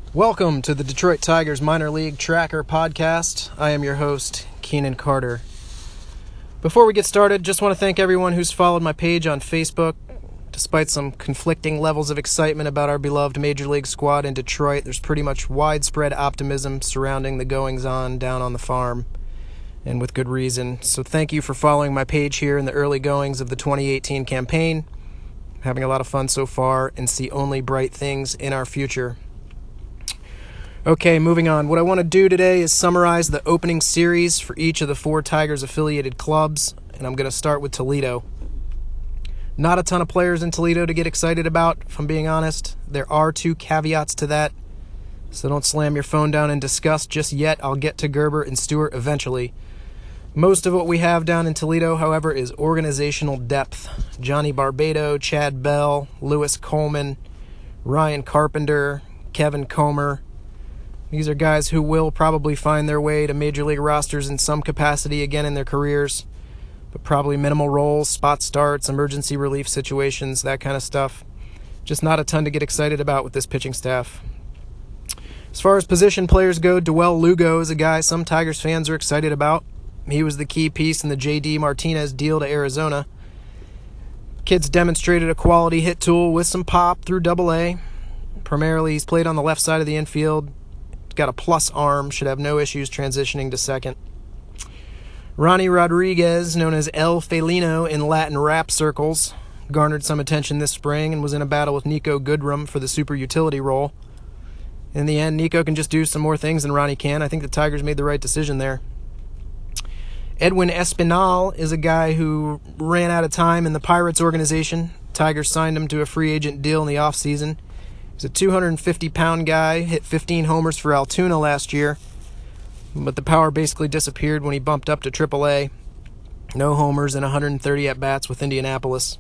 Welcome to the Detroit Tigers Minor League Tracker Podcast. I am your host, Keenan Carter. Before we get started, just want to thank everyone who's followed my page on Facebook. Despite some conflicting levels of excitement about our beloved Major League squad in Detroit, there's pretty much widespread optimism surrounding the goings-on down on the farm, and with good reason. So thank you for following my page here in the early goings of the 2018 campaign. I'm having a lot of fun so far and see only bright things in our future. Okay, moving on. What I want to do today is summarize the opening series for each of the 4 Tigers-affiliated clubs, and I'm going to start with Toledo. Not a ton of players in Toledo to get excited about, if I'm being honest. There are 2 caveats to that, so don't slam your phone down in disgust just yet. I'll get to Gerber and Stewart eventually. Most of what we have down in Toledo, however, is organizational depth. Johnny Barbado, Chad Bell, Lewis Coleman, Ryan Carpenter, Kevin Comer. These are guys who will probably find their way to Major League rosters in some capacity again in their careers, but probably minimal roles, spot starts, emergency relief situations, that kind of stuff. Just not a ton to get excited about with this pitching staff. As far as position players go, Duel Lugo is a guy some Tigers fans are excited about. He was the key piece in the J.D. Martinez deal to Arizona. Kid's demonstrated a quality hit tool with some pop through Double-A. Primarily, he's played on the left side of the infield. Got a plus arm, should have no issues transitioning to second. Ronnie Rodriguez, known as El Felino in Latin rap circles, garnered some attention this spring and was in a battle with Nico Goodrum for the super utility role. In the end, Nico can just do some more things than Ronnie can. I think the Tigers made the right decision there. Edwin Espinal is a guy who ran out of time in the Pirates organization. Tigers signed him to a free agent deal in the offseason. He's a 250-pound guy, hit 15 homers for Altoona last year, but the power basically disappeared when he bumped up to Triple-A. No homers and 130 at-bats with Indianapolis.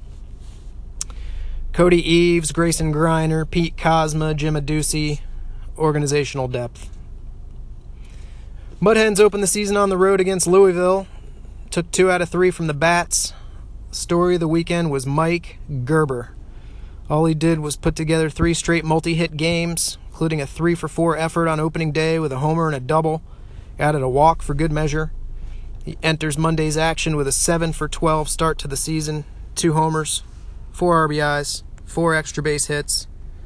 Cody Eves, Grayson Greiner, Pete Cosma, Jim Adduci, organizational depth. Mudhens opened the season on the road against Louisville. Took 2 out of 3 from the bats. Story of the weekend was Mike Gerber. All he did was put together 3 straight multi-hit games, including a 3-for-4 effort on opening day with a homer and a double. Added a walk for good measure. He enters Monday's action with a 7-for-12 start to the season. 2 homers, 4 RBIs, 4 extra base hits.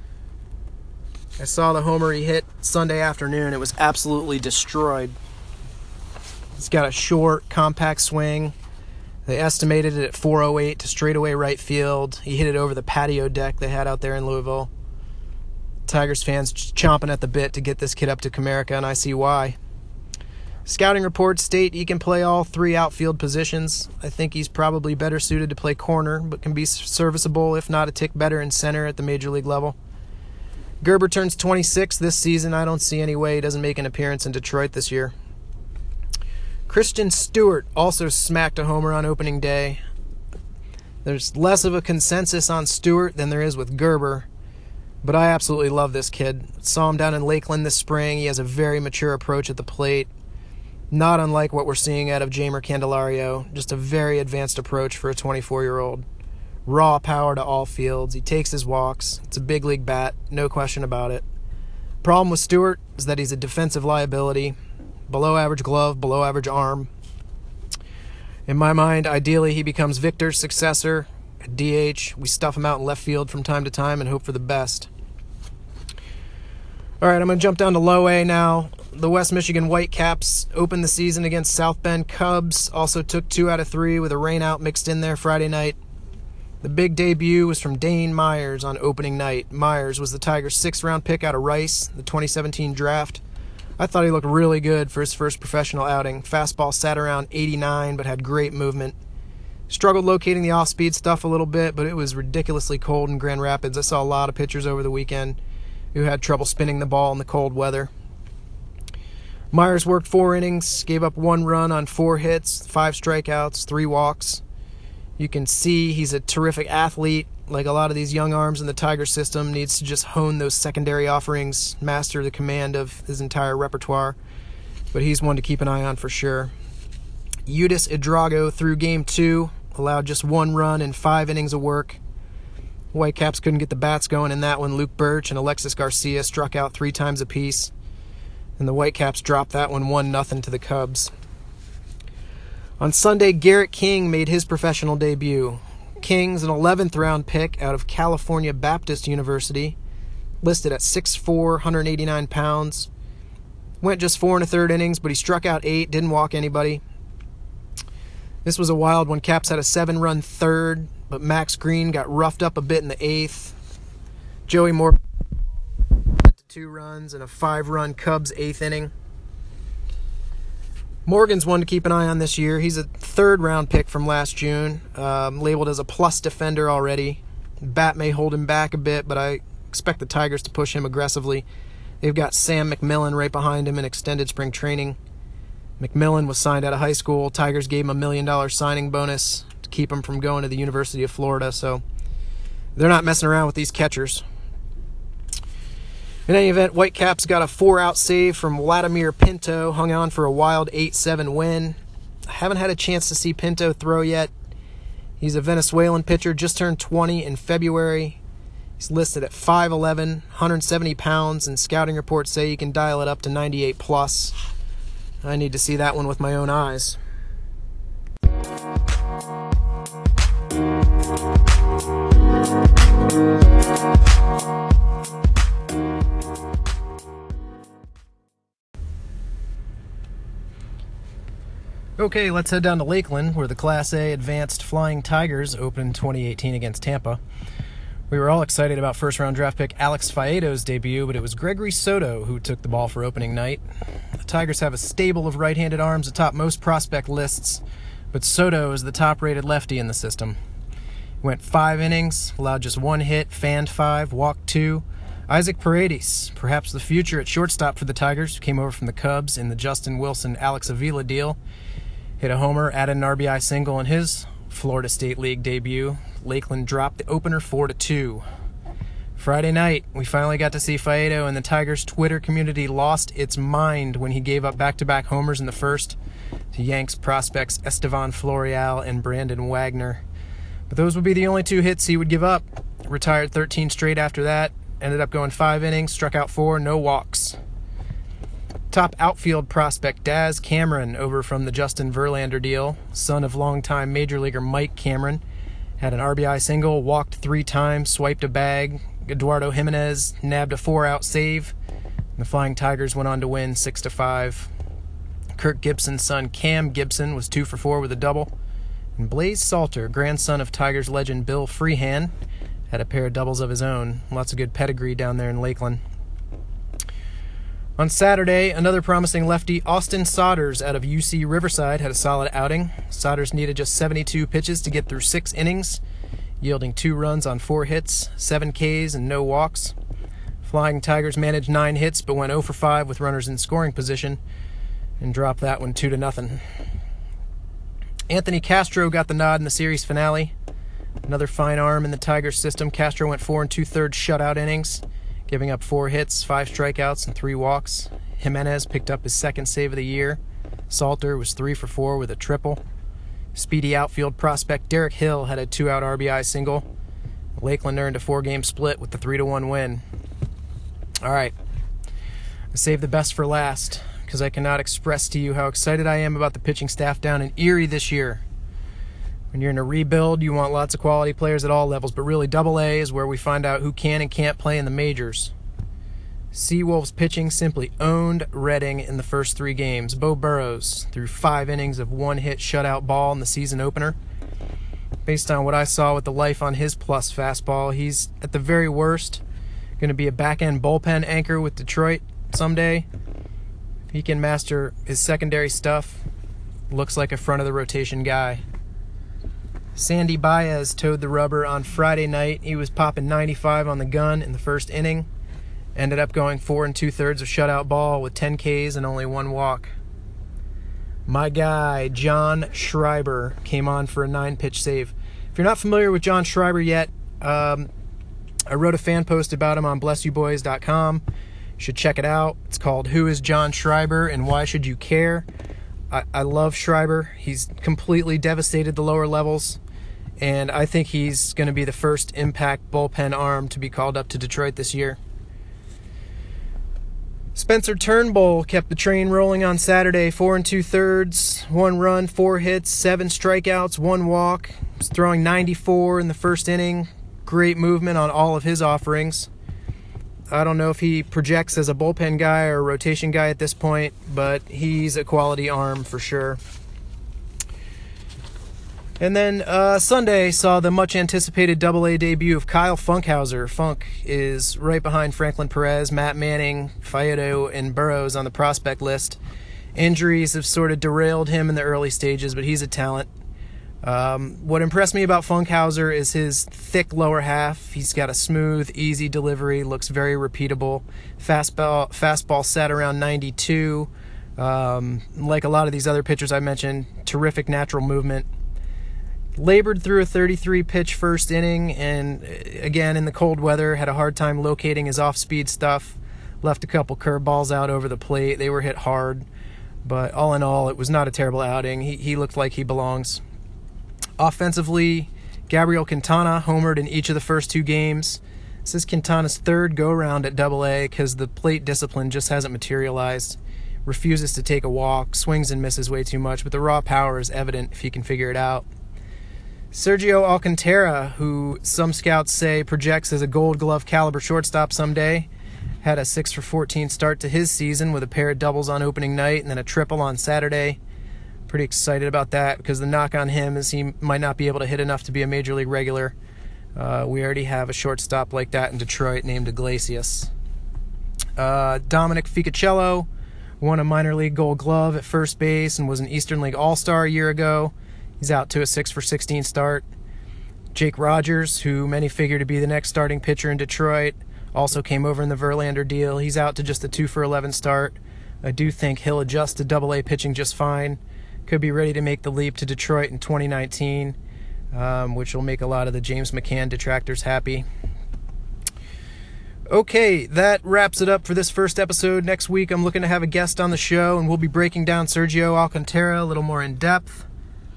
I saw the homer he hit Sunday afternoon. It was absolutely destroyed. He's got a short, compact swing. They estimated it at 408 to straightaway right field. He hit it over the patio deck they had out there in Louisville. Tigers fans just chomping at the bit to get this kid up to Comerica, and I see why. Scouting reports state he can play all 3 outfield positions. I think he's probably better suited to play corner, but can be serviceable, if not a tick better in center at the Major League level. Gerber turns 26 this season. I don't see any way he doesn't make an appearance in Detroit this year. Christian Stewart also smacked a homer on opening day. There's less of a consensus on Stewart than there is with Gerber, but I absolutely love this kid. Saw him down in Lakeland this spring. He has a very mature approach at the plate, not unlike what we're seeing out of Jeimer Candelario. Just a very advanced approach for a 24-year-old. Raw power to all fields. He takes his walks. It's a big league bat, no question about it. Problem with Stewart is that he's a defensive liability. Below average glove, below average arm. In my mind, ideally he becomes Victor's successor. At DH, we stuff him out in left field from time to time and hope for the best. All right, I'm going to jump down to Low A now. The West Michigan Whitecaps opened the season against South Bend Cubs. Also took 2 out of 3 with a rainout mixed in there Friday night. The big debut was from Dane Myers on opening night. Myers was the Tigers' 6th-round pick out of Rice, the 2017 draft. I thought he looked really good for his first professional outing. Fastball sat around 89, but had great movement. Struggled locating the off-speed stuff a little bit, but it was ridiculously cold in Grand Rapids. I saw a lot of pitchers over the weekend who had trouble spinning the ball in the cold weather. Myers worked 4 innings, gave up 1 run on 4 hits, 5 strikeouts, 3 walks. You can see he's a terrific athlete. Like a lot of these young arms in the Tiger system, needs to just hone those secondary offerings, master the command of his entire repertoire. But he's one to keep an eye on for sure. Yudis Idrago through Game 2, allowed just 1 run in 5 innings of work. Whitecaps couldn't get the bats going in that one. Luke Birch and Alexis Garcia struck out 3 times apiece, and the Whitecaps dropped that one 1-0 to the Cubs. On Sunday, Garrett King made his professional debut. King's an 11th round pick out of California Baptist University, listed at 6'4", 189 pounds. Went just 4 1/3 innings, but he struck out 8, didn't walk anybody. This was a wild one. Caps had a 7-run third, but Max Green got roughed up a bit in the 8th. Joey Moore went to 2 runs and a 5-run Cubs 8th inning. Morgan's one to keep an eye on this year. He's a 3rd-round pick from last June, labeled as a plus defender already. Bat may hold him back a bit, but I expect the Tigers to push him aggressively. They've got Sam McMillan right behind him in extended spring training. McMillan was signed out of high school. Tigers gave him a $1 million signing bonus to keep him from going to the University of Florida, so they're not messing around with these catchers. In any event, Whitecaps got a 4-out save from Vladimir Pinto, hung on for a wild 8-7 win. I haven't had a chance to see Pinto throw yet. He's a Venezuelan pitcher, just turned 20 in February. He's listed at 5'11", 170 pounds, and scouting reports say he can dial it up to 98 plus. I need to see that one with my own eyes. Okay, let's head down to Lakeland, where the Class A Advanced Flying Tigers opened 2018 against Tampa. We were all excited about first-round draft pick Alex Faedo's debut, but it was Gregory Soto who took the ball for opening night. The Tigers have a stable of right-handed arms atop most prospect lists, but Soto is the top-rated lefty in the system. He went 5 innings, allowed just 1 hit, fanned 5, walked 2. Isaac Paredes, perhaps the future at shortstop for the Tigers, came over from the Cubs in the Justin Wilson-Alex Avila deal. Hit a homer, added an RBI single in his Florida State League debut. Lakeland dropped the opener 4-2. Friday night, we finally got to see Faedo, and the Tigers' Twitter community lost its mind when he gave up back-to-back homers in the first to Yanks prospects Estevan Florial and Brandon Wagner. But those would be the only 2 hits he would give up. Retired 13 straight after that, ended up going 5 innings, struck out 4, no walks. Top outfield prospect Daz Cameron, over from the Justin Verlander deal, son of longtime Major Leaguer Mike Cameron, had an RBI single, walked 3 times, swiped a bag. Eduardo Jimenez nabbed a 4-out save. The Flying Tigers went on to win 6-5. Kirk Gibson's son Cam Gibson was 2 for 4 with a double. And Blaze Salter, grandson of Tigers legend Bill Freehan, had a pair of doubles of his own. Lots of good pedigree down there in Lakeland. On Saturday, another promising lefty, Austin Sodders, out of UC Riverside, had a solid outing. Sodders needed just 72 pitches to get through 6 innings, yielding 2 runs on 4 hits, 7 Ks, and no walks. Flying Tigers managed 9 hits, but went 0 for 5 with runners in scoring position, and dropped that one 2-0. Anthony Castro got the nod in the series finale. Another fine arm in the Tigers system. Castro went 4 2/3 shutout innings, giving up 4 hits, 5 strikeouts, and 3 walks. Jimenez picked up his 2nd save of the year. Salter was 3 for 4 with a triple. Speedy outfield prospect Derek Hill had a 2-out RBI single. Lakeland earned a 4-game split with the 3-1 win. All right, I saved the best for last because I cannot express to you how excited I am about the pitching staff down in Erie this year. When you're in a rebuild, you want lots of quality players at all levels, but really Double-A is where we find out who can and can't play in the majors. Seawolves pitching simply owned Reading in the first 3 games. Bo Burrows threw 5 innings of 1-hit shutout ball in the season opener. Based on what I saw with the life on his plus fastball, he's at the very worst going to be a back-end bullpen anchor with Detroit someday. If he can master his secondary stuff, looks like a front-of-the-rotation guy. Sandy Baez towed the rubber on Friday night. He was popping 95 on the gun in the first inning. Ended up going 4 2/3 of shutout ball with 10 Ks and only 1 walk. My guy, John Schreiber, came on for a 9-pitch save. If you're not familiar with John Schreiber yet, I wrote a fan post about him on blessyouboys.com. You should check it out. It's called Who is John Schreiber and Why Should You Care? I love Schreiber. He's completely devastated the lower levels. and I think he's going to be the first impact bullpen arm to be called up to Detroit this year. Spencer Turnbull kept the train rolling on Saturday, 4 2/3, 1 run, 4 hits, 7 strikeouts, 1 walk. Was throwing 94 in the first inning. Great movement on all of his offerings. I don't know if he projects as a bullpen guy or a rotation guy at this point, but he's a quality arm for sure. And then Sunday saw the much-anticipated Double-A debut of Kyle Funkhouser. Funk is right behind Franklin Perez, Matt Manning, Faedo, and Burrows on the prospect list. Injuries have sort of derailed him in the early stages, but he's a talent. What impressed me about Funkhouser is his thick lower half. He's got a smooth, easy delivery, looks very repeatable. Fastball set around 92. Like a lot of these other pitchers I mentioned, terrific natural movement. Labored through a 33-pitch first inning, and again, in the cold weather, had a hard time locating his off-speed stuff. Left a couple curveballs out over the plate. They were hit hard, but all in all, it was not a terrible outing. He looked like he belongs. Offensively, Gabriel Quintana homered in each of the first 2 games. This is Quintana's 3rd go-round at Double-A because the plate discipline just hasn't materialized. Refuses to take a walk, swings and misses way too much, but the raw power is evident if he can figure it out. Sergio Alcantara, who some scouts say projects as a Gold Glove caliber shortstop someday, had a 6-for-14 start to his season with a pair of doubles on opening night and then a triple on Saturday. Pretty excited about that because the knock on him is he might not be able to hit enough to be a major league regular. We already have a shortstop like that in Detroit named Iglesias. Dominic Ficacello won a minor league Gold Glove at first base and was an Eastern League All-Star a year ago. He's out to a 6-for-16 start. Jake Rogers, who many figure to be the next starting pitcher in Detroit, also came over in the Verlander deal. He's out to just a 2-for-11 start. I do think he'll adjust to Double-A pitching just fine. Could be ready to make the leap to Detroit in 2019, which will make a lot of the James McCann detractors happy. Okay, that wraps it up for this first episode. Next week, I'm looking to have a guest on the show, and we'll be breaking down Sergio Alcantara a little more in depth.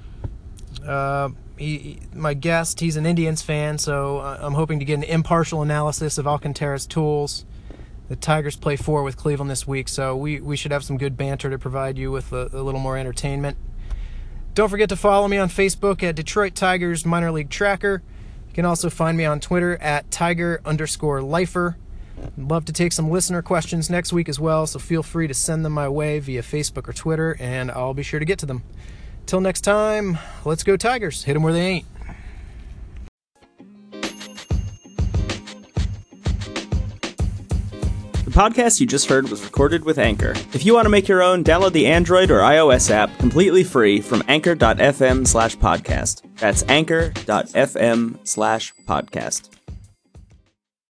My guest, he's an Indians fan, so I'm hoping to get an impartial analysis of Alcantara's tools. The Tigers play 4 with Cleveland this week, so we should have some good banter to provide you with a little more entertainment. Don't forget to follow me on Facebook at Detroit Tigers Minor League Tracker. You can also find me on Twitter at Tiger_Lifer. I'd love to take some listener questions next week as well, so feel free to send them my way via Facebook or Twitter, and I'll be sure to get to them. Till next time, let's go Tigers. Hit them where they ain't. The podcast you just heard was recorded with Anchor. If you want to make your own, download the Android or iOS app completely free from anchor.fm/podcast. That's anchor.fm/podcast.